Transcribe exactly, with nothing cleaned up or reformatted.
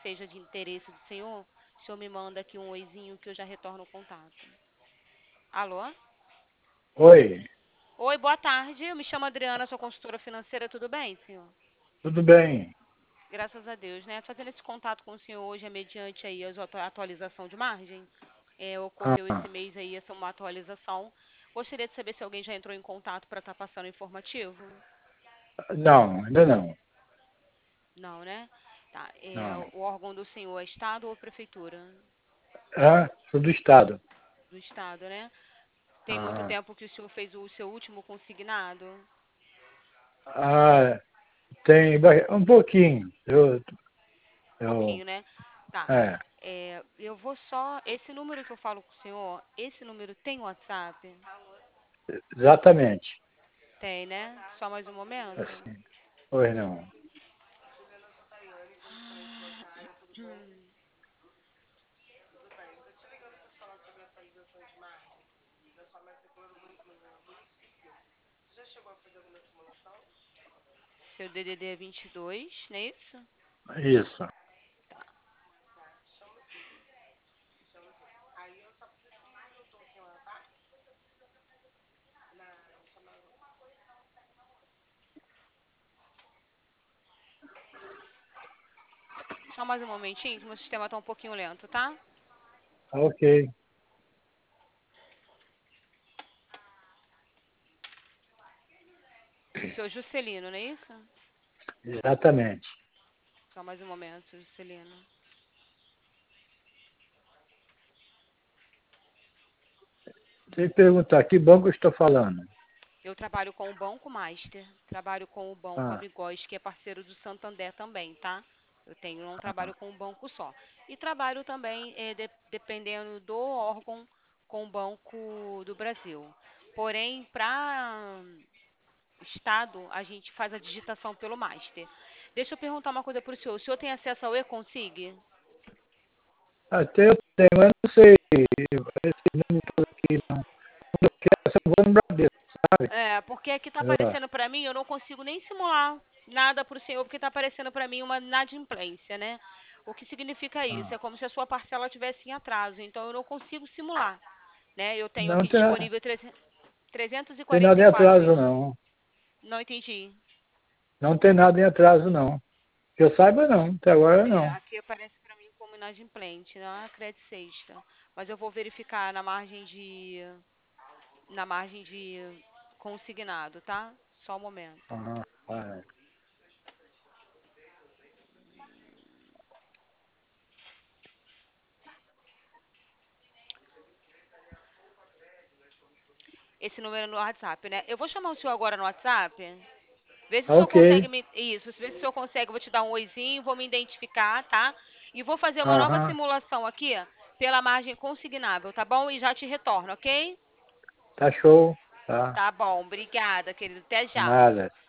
seja de interesse do senhor, o senhor me manda aqui um oizinho que eu já retorno o contato. Alô? Oi, Oi, boa tarde. Eu me chamo Adriana, sou consultora financeira. Tudo bem, senhor? tudo bem? Graças a Deus, né? Fazendo esse contato com o senhor hoje é mediante aí a atualização de margem. É, ocorreu esse Ah, mês aí essa uma atualização. Gostaria de saber se alguém já entrou em contato para estar passando informativo. não, ainda não. Não, né? Tá. É, Não. o órgão do senhor é Estado ou Prefeitura? Ah, sou do estado. Do Estado, né? Tem muito Ah, tempo que o senhor fez o seu último consignado? ah, tem ba- um pouquinho. Eu, Um eu, pouquinho, né? Tá. é, É, eu vou só. Esse número que eu falo com o senhor, esse número tem WhatsApp? exatamente. Tem, né? Só mais um momento. Assim, pois não. Hum. Seu D D D é vinte e dois, não é isso? Isso. Só mais um momentinho, que meu sistema tá um pouquinho lento, tá? Ok, Seu Juscelino, não é isso? exatamente. Só mais um momento, Juscelino. Tem que perguntar, que banco eu estou falando? Eu trabalho com o Banco Master, trabalho com o Banco Ah, Amigos, que é parceiro do Santander também, tá? Eu tenho um ah, trabalho com um banco só. E trabalho também, eh, de- dependendo do órgão, com o Banco do Brasil. Porém, para Estado, a gente faz a digitação pelo Master. Deixa eu perguntar uma coisa para o senhor. O senhor tem acesso ao e-consig? até eu tenho, mas não sei. Esse número todo aqui não. Eu quero, eu vou no Bradesco, sabe? É, porque aqui tá Ah, aparecendo para mim, eu não consigo nem simular nada para o senhor, porque tá aparecendo para mim uma inadimplência, né? O que significa isso? ah. É como se a sua parcela tivesse em atraso, então eu não consigo simular, né? Eu tenho Não aqui tem, disponível tem nada em trezentos e quarenta e quatro atraso, mil. não. Não entendi. Não tem nada em atraso, não. Que eu saiba, não. Até agora, É, não. aqui aparece para mim como inadimplente, na crédito sexta. Mas eu vou verificar na margem de na margem de consignado, tá? Só um momento. Ah, ah, Esse número é no WhatsApp, né? Eu vou chamar o senhor agora no WhatsApp. Vê se o senhor ok. consegue me. Isso, vê se o senhor consegue. Eu vou te dar um oizinho, vou me identificar, tá? E vou fazer uma nova Aham. simulação aqui pela margem consignável, tá bom? E já te retorno, ok? Tá show. Tá. Tá bom, obrigada, querido. Até já. Nada.